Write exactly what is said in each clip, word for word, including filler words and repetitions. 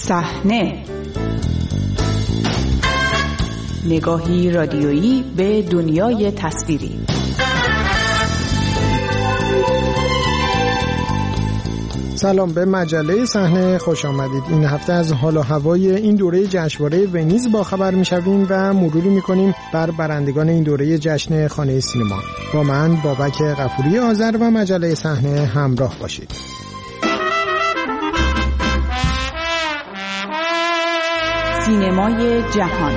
صحنه، نگاهی رادیویی به دنیای تصویری. سلام، به مجله صحنه خوش آمدید. این هفته از حال و هوای این دوره جشنواره ونیز با خبر می‌شویم و مروری می‌کنیم بر برندگان این دوره جشن خانه سینما. با من بابک غفوری آذر و مجله صحنه همراه باشید. سینمای جهان.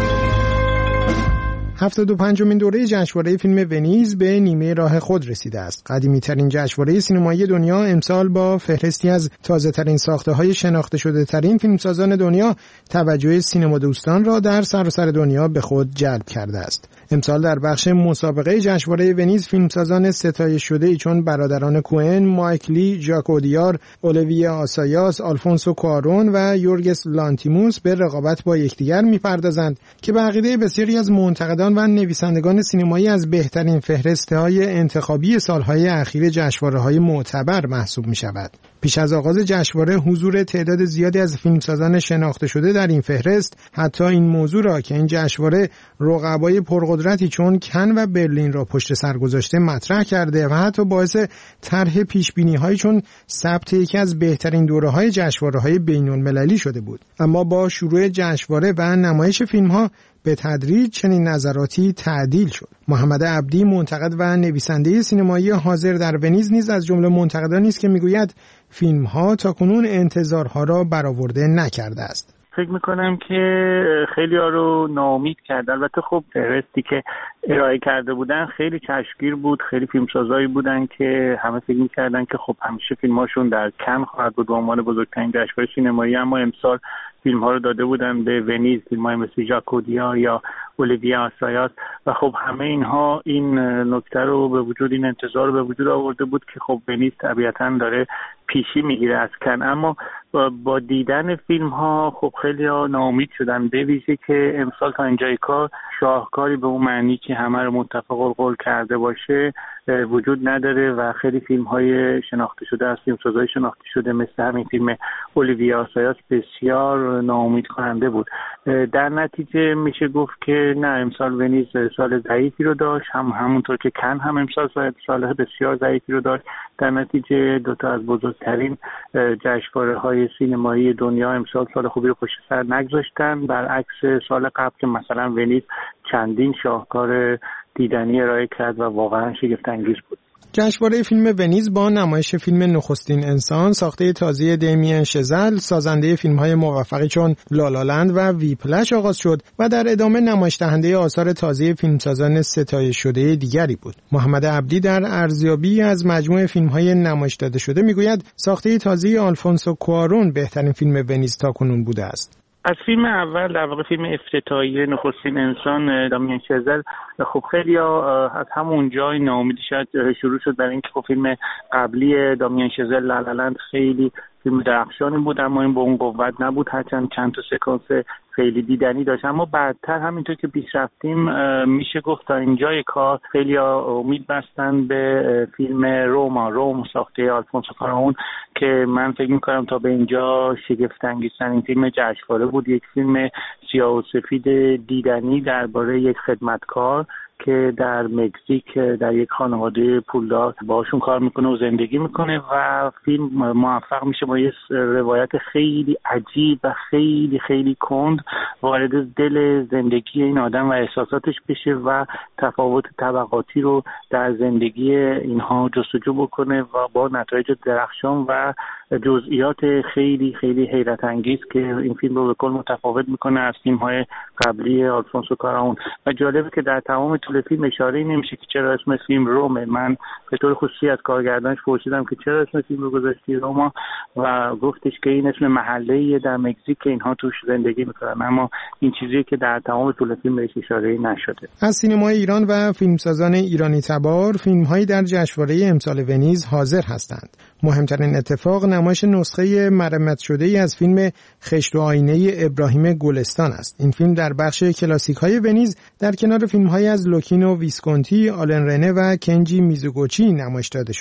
هفتاد و پنجمین دوره جشنواره فیلم ونیز به نیمه راه خود رسیده است. قدیمی‌ترین جشنواره سینمایی دنیا امسال با فهرستی از تازه‌ترین ساخته‌های شناخته شده‌ترین فیلمسازان دنیا توجه سینما دوستان را در سراسر دنیا به خود جلب کرده است. امسال در بخش مسابقه جشنواره ونیز فیلمسازان ستایش شده‌ای چون برادران کوئن، مایک لی، ژاک اودیار، اولیویه آسایاس، آلفونسو کوارون و یورگس لانتیموس به رقابت با یکدیگر می‌پردازند که به عقیده بسیاری از منتقدان و نویسندگان سینمایی از بهترین فهرسته‌های انتخابی سالهای اخیر جشنواره‌های معتبر محسوب می‌شود. پیش از آغاز جشنواره حضور تعداد زیادی از فیلمسازان شناخته شده در این فهرست حتی این موضوع را که این جشنواره رقبای پرقدرتی چون کن و برلین را پشت سر گذاشته مطرح کرده و حتی باعث طرح پیش‌بینی‌هایی چون ثبت یکی از بهترین دوره‌های جشنواره‌های بین‌المللی شده بود. اما با شروع جشنواره و نمایش فیلم‌ها به تدریج چنین نظراتی تعدیل شد. محمد عبدی، منتقد و نویسنده سینمایی حاضر در ونیز، نیز از جمله منتقدانی است که میگوید فیلم‌ها تاکنون انتظارها را برآورده نکرده است. فکر میکنم که خیلی ها رو ناامید کرد. البته خب فهرستی که ارائه کرده بودن خیلی چشمگیر بود. خیلی فیلمسازایی بودن که همه فکر میکردن که خب همیشه فیلماشون در کن خواهد بود به عنوان بزرگترین جشنواره سینمایی، اما امسال فیلم ها رو داده بودن به ونیز، فیلم های مثل ژاک اودیار یا اولیویه آسایاس و خب همه اینها این نکته رو به وجود، این انتظار رو به وجود آورده بود که خب ونیز طبیعتاً داره پیشی میگیره از کن. اما با, با دیدن فیلم ها خب خیلی ها ناامید شدن، به ویژه که امسال تا اینجای کار شاهکاری به اون معنی که همه رو متفق القول کرده باشه وجود نداره و خیلی فیلم های شناخته شده از فیلمسازای شناخته شده مثل همین فیلم اولیویه آسایاس بسیار ناامید کننده بود. در نتیجه میشه گفت که نه، امسال ونیز سال ضعیفی رو داشت، هم همونطور که کن هم امسال سال بسیار ضعیفی رو داشت. در نتیجه دو تا از بزرگترین جشنواره‌های سینمایی دنیا امسال سال خوبی رو پشت سر نگذاشتن، برعکس سال قبل که مثلا ونیز چندین شاهکار دیدنی ارائه کرد و واقعا شگفت انگیز بود. جشنواره فیلم ونیز با نمایش فیلم نخستین انسان ساخته تازه دمیان شزل، سازنده فیلم‌های موفقی چون لالالند و ویپلش آغاز شد و در ادامه نمایش دهنده آثار تازه فیلمسازان ستایش شده دیگری بود. محمد عبدی در ارزیابی از مجموع فیلم‌های نمایش داده شده میگوید ساخته تازه آلفونسو کوارون بهترین فیلم ونیز تاکنون بوده است. از فیلم اول، در واقع فیلم افتتاحیه نخستین انسان دامیان شزل، خب خیلی ها از همون جای ناامیدی شاید شروع شد برای اینکه خب فیلم قبلی دامیان شزل لالالند خیلی فیلم درخشانی بود اما این با اون قوت نبود، هرچند چند تا سکانس خیلی دیدنی داشت. اما بعدتر همینطور که پیش رفتیم میشه گفت تا اینجای کار خیلی امید بستن به فیلم روما، روم ساخته آلفونسو کوارون که من فکر میکنم تا به اینجا شگفت انگیزترین فیلم جشنواره بود. یک فیلم سیاه و سفید دیدنی درباره یک خدمتکار که در مکزیک در یک خانواده پولدار باشون کار میکنه و زندگی میکنه و فیلم موفق میشه با یه روایت خیلی عجیب و خیلی خیلی کند وارد دل زندگی این آدم و احساساتش بشه و تفاوت طبقاتی رو در زندگی اینها جستجو بکنه و با نتایج درخشان و جزئیات خیلی خیلی حیرت انگیز که این فیلم رو به کل متفاوت میکنه از فیلم‌های قبلی آلفونسو کوارون. و جالبه که در تمام طول فیلم اشاره‌ای نمیشه که چرا اسم فیلم رومه. من به طور خصوصی از کارگردانش پرسیدم که چرا اسم فیلم رو گذاشتی روما و گفتش که این اسم محله‌ایه در مکزیک که اینها توش زندگی میکنن، اما این چیزی که در تمام طول فیلم بهش اشاره‌ای نشده. از سینمای ایران و فیلمسازان ایرانی تبار فیلم‌هایی در جشنواره امسال ونیز حاضر هستند. مهمترین اتفاق نمایش نسخه مرمت شده ای از فیلم خشت و آینه ابراهیم گلستان است. این فیلم در بخش کلاسیک های ونیز در کنار فیلم های از لوکینو ویسکونتی، آلن رنه و کنجی میزوگوچی نمایش داده شد.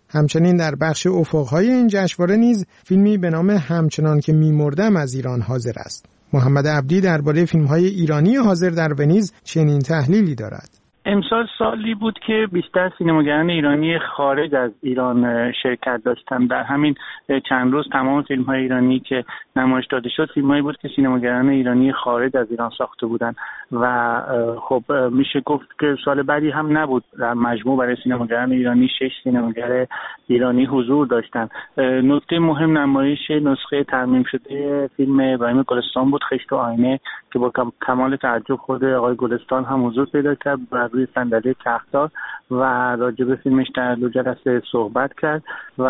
همچنین در بخش افق‌های این جشنواره نیز فیلمی به نام همچنان که می‌مردم از ایران حاضر است. محمد عبدی درباره فیلم‌های ایرانی حاضر در ونیز چنین تحلیلی دارد: امسال سالی بود که بیشتر سینماگران ایرانی خارج از ایران شرکت داشتن. در همین چند روز تمام فیلم‌های ایرانی که نمایش داده شد فیلم‌هایی بود که سینماگران ایرانی خارج از ایران ساخته بودن و خب میشه گفت که سال بعدی هم نبود. در مجموع برای سینماگران ایرانی شش سینماگر ایرانی حضور داشتن. نکته مهم نمایش نسخه ترمیم شده فیلم ابراهیم گلستان بود، خشت و آینه، که با کمال تعجب خود آقای گلستان هم حضور پیدا کرد و روی صندلی تخت‌دار و راجع به فیلمش در دو جلسه صحبت کرد و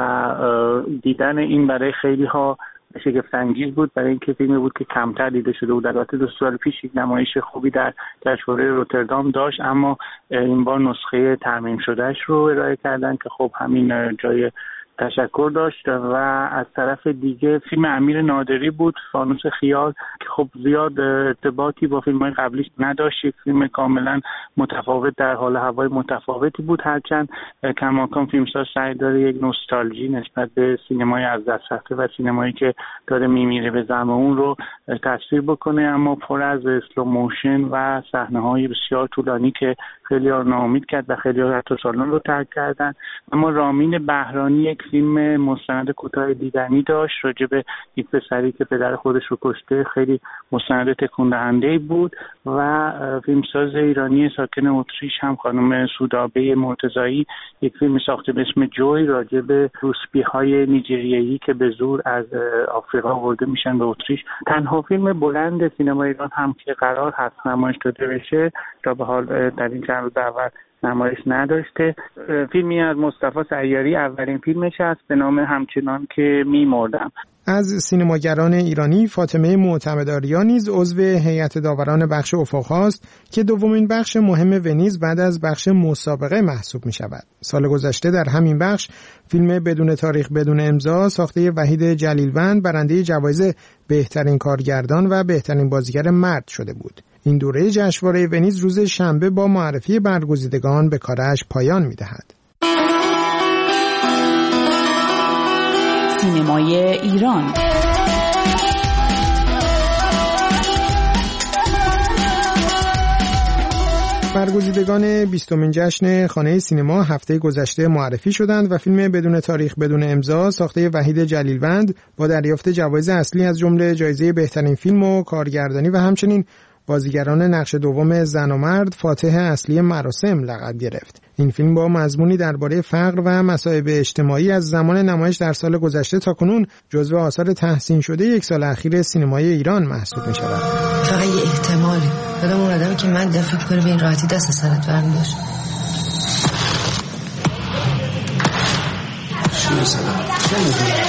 دیدن این برای خیلی ها شگفت انگیز بود، برای اینکه فیلمی بود که کمتر دیده شده بود. البته دو سال پیش یک نمایش خوبی در جشنواره روتردام داشت، اما این بار نسخه ترمیم شدهش رو ارائه کردن که خب همین جای تشکر داشت. و از طرف دیگه فیلم امیر نادری بود، فانوس خیال، که خب زیاد ارتباطی با فیلم‌های قبلیش نداشت. فیلم کاملا متفاوت در حال هوای متفاوتی بود، هرچند کماکان فیلمساز سعی داره یک نوستالژی نسبت به سینمای از دست رفته و سینمایی که داره میمیره به زعم اون رو تصویر بکنه، اما پر از اسلو موشن و صحنه‌های بسیار طولانی که خیلی ها ناامید کرد و خیلی ها حتی سالن رو ترک کردن. اما رامین بهرانی یک فیلم مستند کوتاه دیدنی داشت راجع به یک پسری که پدر خودش رو کشته، خیلی مستند تکون دهنده بود. و فیلمساز ایرانی ساکن اتریش هم خانم سودابه مرتضایی یک فیلم ساخته به اسم جوی راجع به روسپی‌های نیجریه‌ای که به زور از آفریقا آورده میشن به اتریش. تنها فیلم بلند سینما ایران هم که قرار هست نمایش داده بشه تا به حال در این چند روز اول نمایش نداشته. فیلمی از مصطفی سیاری، اولین فیلمش است، به نام همچنان که می‌مردم. از سینماگران ایرانی فاطمه معتمدآریا نیز عضو هیئت داوران بخش افق‌هاست که دومین بخش مهم ونیز بعد از بخش مسابقه محسوب می شود. سال گذشته در همین بخش فیلم بدون تاریخ بدون امضا ساخته وحید جلیلوند برنده جوایز بهترین کارگردان و بهترین بازیگر مرد شده بود. این دوره جشنواره ونیز روز شنبه با معرفی برگزیدگان به کارش پایان می دهد. سینمای ایران. برگزیدگان بیستمین جشن خانه سینما هفته گذشته معرفی شدند و فیلم بدون تاریخ بدون امضا ساخته وحید جلیلوند با دریافت جوایز اصلی از جمله جایزه بهترین فیلم و کارگردانی و همچنین بازیگران نقش دوم زن و مرد فاتح اصلی مراسم لقب گرفت. این فیلم با مضمونی درباره فقر و مصائب اجتماعی از زمان نمایش در سال گذشته تا کنون جزو آثار تحسین شده یک سال اخیر سینمای ایران محسوب می شود. فقط یه احتمالی. یادم اون آدمی که من دفعه کنه به این راحتی دست سرت برمی داشت. چی مثلا؟ چه میدونی؟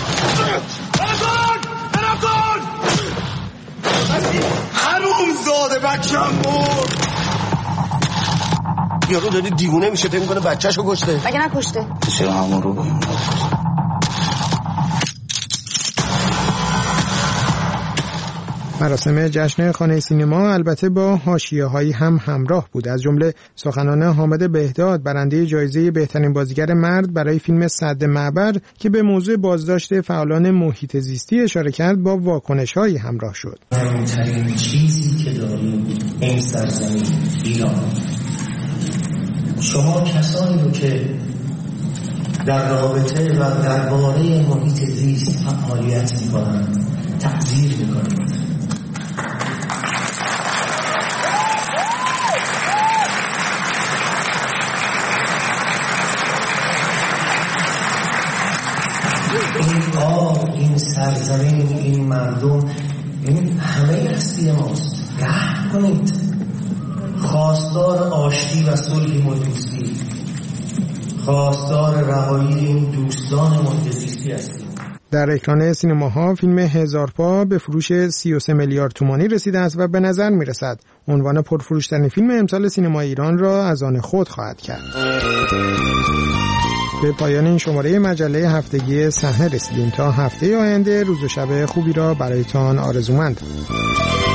حروم زاده بچم مرد. یارو داری دیوونه میشه فکر میکنه بچه‌شو کشته. مگه نکشته؟ چرا همون رو بهم مراسم جشن خانه سینما البته با حاشیه‌هایی هم همراه بود، از جمله سخنان حامد بهداد برنده جایزه بهترین بازیگر مرد برای فیلم سد معبر که به موضوع بازداشت فعالان محیط زیستی اشاره کرد با واکنش‌هایی همراه شد. مهمترین چیزی که داریم این سرزمین ایران، شما کسانی رو که در رابطه و درباره محیط زیست فعالیت می‌کنند تقدیر می‌کنید. این آب، این سرزمین، این مردم، این همه هستی ماست. رحم کنید. خواستار آشتی و صلح محیط زیستی، خواستار رهایی این دوستان محیط زیستی هستیم. در اکران سینماها فیلم هزار پا به فروش سی و سه میلیارد تومانی رسیده است و به نظر می رسد عنوان پرفروشترین فیلم امسال سینما ایران را از آن خود خواهد کرد. به پایان این شماره مجله هفتگی صحنه رسیدیم. تا هفته آینده روز و شب خوبی را برایتان آرزومند.